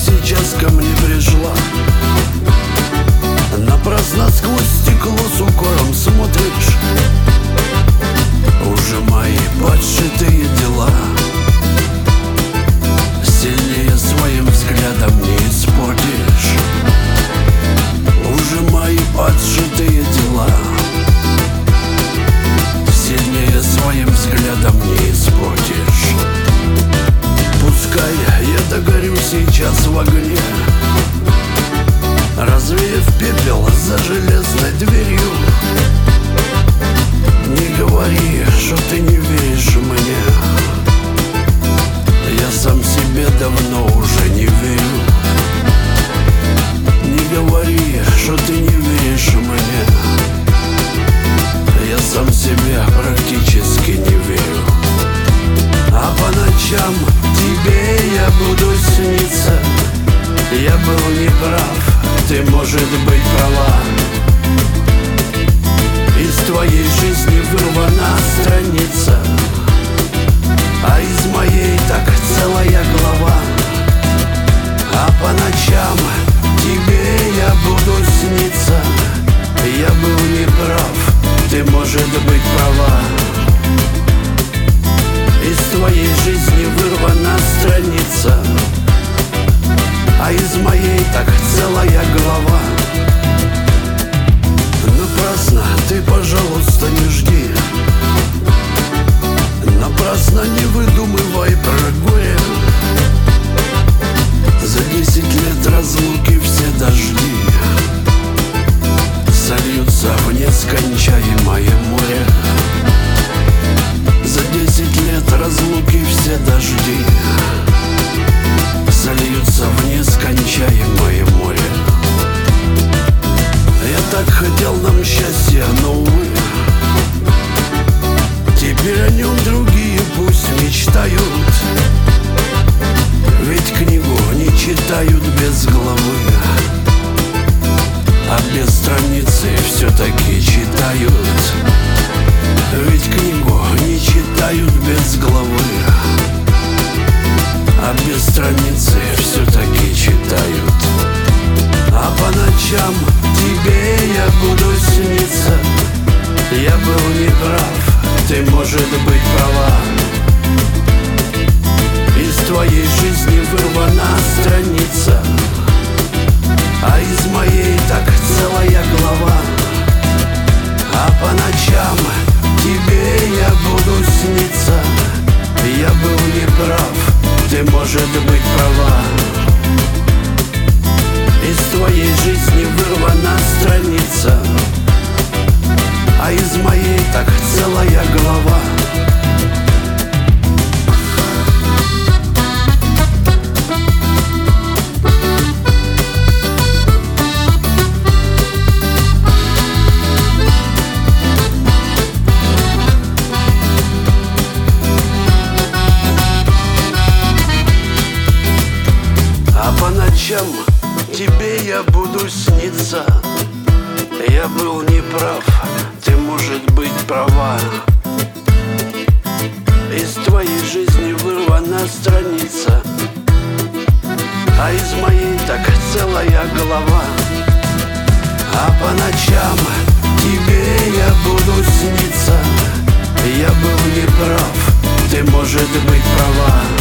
сейчас ко мне пришла. Напрасно сквозь стекло с укором смотришь. Уже мои подшитые дела сильнее своим взглядом не испортишь. Уже мои подшитые дела сильнее своим взглядом не испортишь. Пускай я догорю сейчас в огне, развеяв пепел за железной дверью. Не говори, что ты не веришь мне. Я сам себе давно уже не верю. Не говори, что ты не веришь мне. Я сам себе практически не верю. А по ночам тебе я буду сниться. Я был неправ, ты, может быть, права. Из твоей жизни вырвана страница, а из моей так целая глава. А по ночам тебе я буду сниться. Я был неправ, ты, может быть, права. Из твоей жизни вырвана страница, а из моей так целая глава. Напрасно ты, пожалуйста, не жди. Напрасно не выдумывай про горе. За 10 лет разлуки все дожди сольются в нескончаемое море. За 10 лет разлуки все дожди сольются в нескончаемое море. Я так хотел нам счастья, но увы, теперь о нем другие пусть мечтают. Ведь книгу не читают без главы, а без страницы все-таки читают. Ведь книгу не читают без главы, а без страницы все-таки читают. А по ночам тебе я буду сниться. Я был неправ, ты, может быть, права. Из твоей жизни вырвана страница, а из моей так целая глава. А по ночам тебе я буду сниться. Я был неправ, ты, может быть, права. Из твоей жизни вырвана страница, а из моей так целая глава. А по ночам тебе я буду сниться. Я был неправ, ты, может быть, права. Из твоей жизни вырвана страница, а из моей так целая глава. А по ночам тебе я буду сниться. Я был неправ, ты, может быть, права.